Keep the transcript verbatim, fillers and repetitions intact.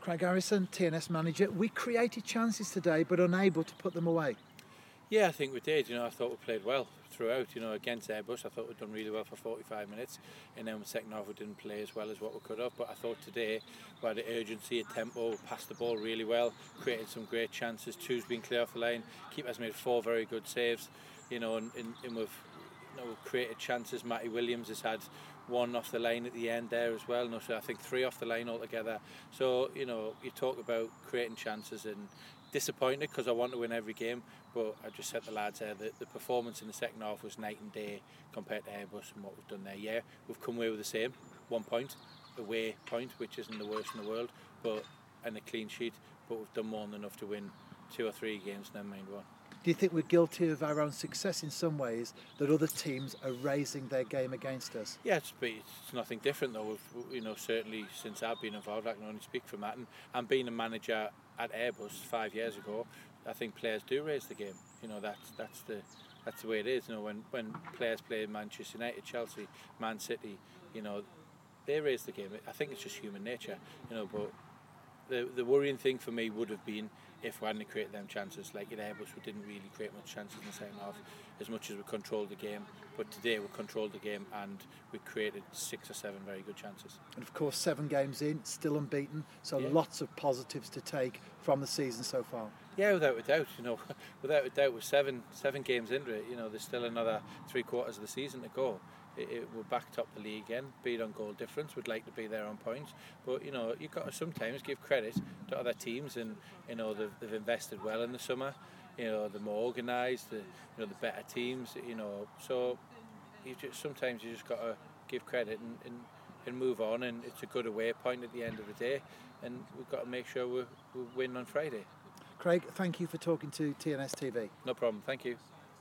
Craig Harrison, T N S manager. We created chances today, but unable to put them away. Yeah, I think we did. You know, I thought we played well throughout. You know, against Airbus, I thought we'd done really well for forty-five minutes, and then in the second half we didn't play as well as what we could have. But I thought today we had the urgency, a tempo, passed the ball really well, created some great chances. Two's been clear off the line. Keeper's made four very good saves. You know, and, and, and we've you know we've created chances. Matty Williams has had one off the line at the end there as well. No, so I think three off the line altogether. So you know, you talk about creating chances and. Disappointed because I want to win every game, but I just said to the lads there that the performance in the second half was night and day compared to Airbus and what we've done there. Yeah, we've come away with the same one point, away point, which isn't the worst in the world, but and a clean sheet. But we've done more than enough to win two or three games, never mind one. Do you think we're guilty of our own success in some ways, that other teams are raising their game against us? Yeah, it's, it's nothing different though. We've, you know, certainly since I've been involved, I can only speak from that. And, and being a manager at Airbus five years ago, I think players do raise the game. You know, that's that's the that's the way it is. You know, when when players play Manchester United, Chelsea, Man City, you know, they raise the game. I think it's just human nature. You know, but the the worrying thing for me would have been if we hadn't created them chances. Like at Airbus, we didn't really create much chances in the second half, as much as we controlled the game. But today we controlled the game and we created six or seven very good chances. And of course, seven games in, still unbeaten. So yeah. Lots of positives to take from the season so far. Yeah, without a doubt. You know, without a doubt, with seven seven games into it, you know, there's still another three quarters of the season to go. It, it, we're back top the league again, beat on goal difference. We'd like to be there on points, but you know, you've got to sometimes give credit to other teams, and you know they've, they've invested well in the summer. You know, the more organised, the you know the better teams. You know, so you just sometimes you just got to give credit and, and and move on. And it's a good away point at the end of the day, and we've got to make sure we we win on Friday. Craig, thank you for talking to T N S T V. No problem. Thank you.